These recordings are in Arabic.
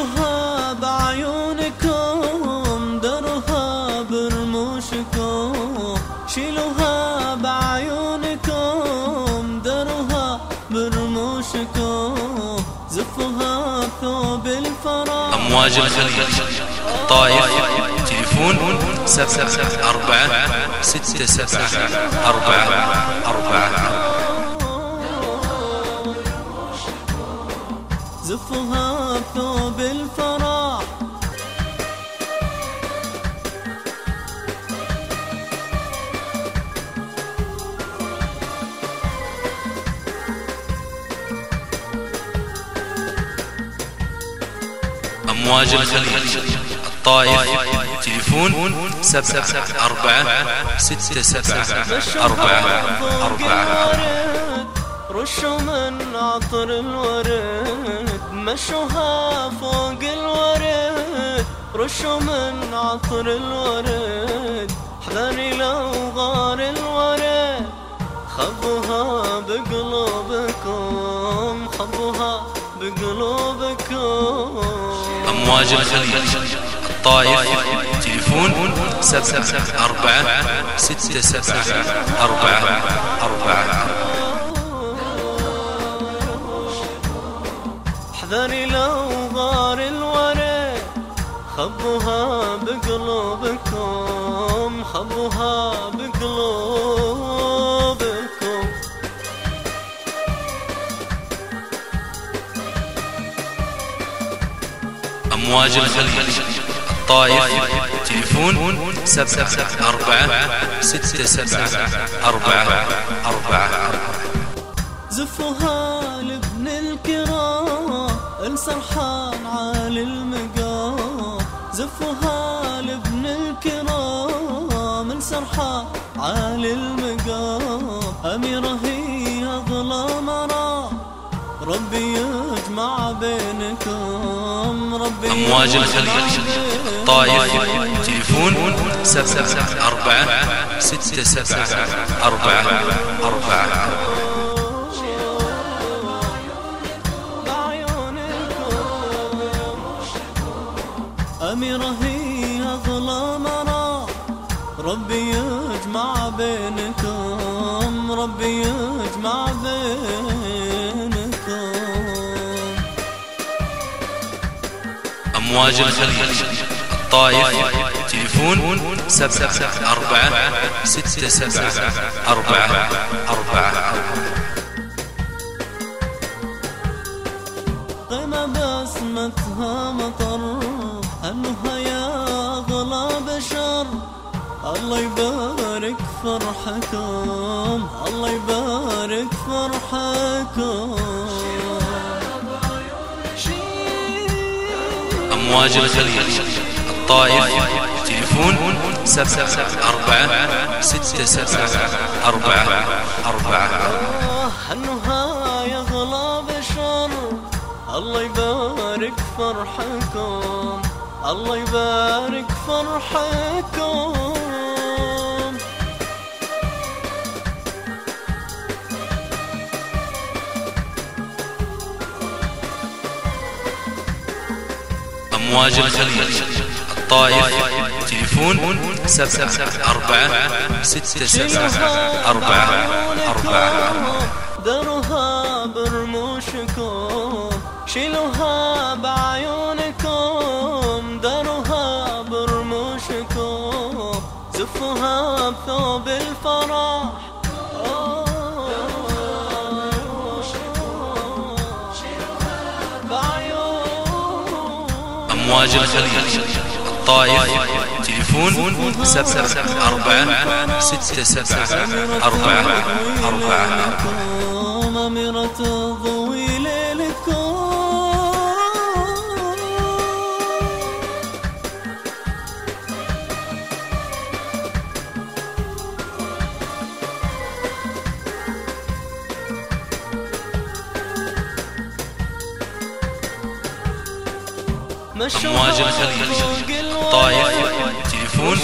شيلوها بعيونكم دروها برموشكم، شيلوها بعيونكم دروها برموشكم، زفوها بثوب الفرح. أمواج الخليج الطائف، تليفون 7746744. زفوها بثوب الفرح. أمواج الخليج الطائف، تليفون 7746744. رشوا من عطر الورد مشوها فوق الورد، رشوا من عطر الورد حذري لو غار الورد، خبوها بقلوبكم خبوها بقلوبكم. أمواج الخليج الطائف، تليفون 7746744. احذري لو غار الورد، خبوها بقلوبكم خبوها بقلوبكم. أمواج الخليج الطائف، تليفون 7746744. زفوها لابن الكرام السرحان عالي المقام، زفوها لابن الكرام السرحان عالي المقام، أميرة هي أغلى مرام ربي يجمع بينكم ربي. أمواج الخليج الطائف، تليفون 7746744. أميرة هي أغلى مرام ربي يجمع بينكم ربي يجمع بينكم. أمواج الخليج الطائف، تليفون 7746744. قيمة بسمتها مطر هنوها يا أغلى بشر، الله يبارك فرحكم الله يبارك فرحكم. أمواج الخليج الطائف، تليفون 7746744. هنوها يا أغلى بشر، الله يبارك فرحكم الله يبارك فرحكم. أمواج الخليج الطائف، تليفون 7746744. دروها برموشكم شيلوها بعيونكم دروها برموشكم، زفوها بثوب الفرح. أمواج الخليج الطائف، تليفون 7746744. أميرة تضوي ليلكم. أمواج الخليج الطائف، تليفون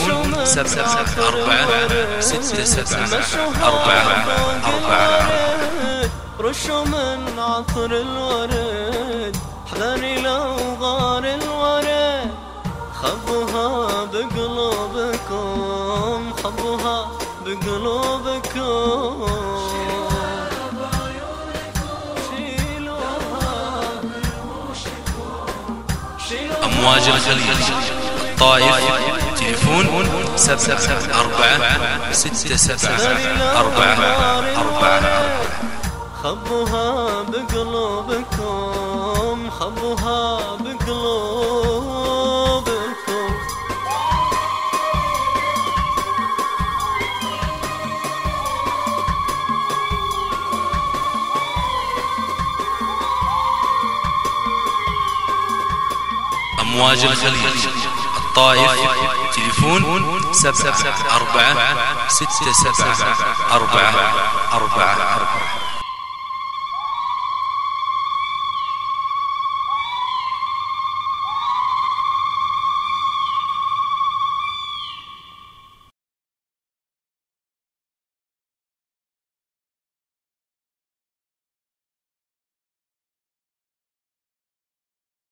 7746744. رشوا من عطر الورد حذري لو غار خبوها بقلوبكم، خبوها بقلوبكم. أمواج الخليج الطائف تليفون 74674. خبوها بقلوبكم، خبوها بقلوبكم. أمواج الخليج الطائف تليفون 74674.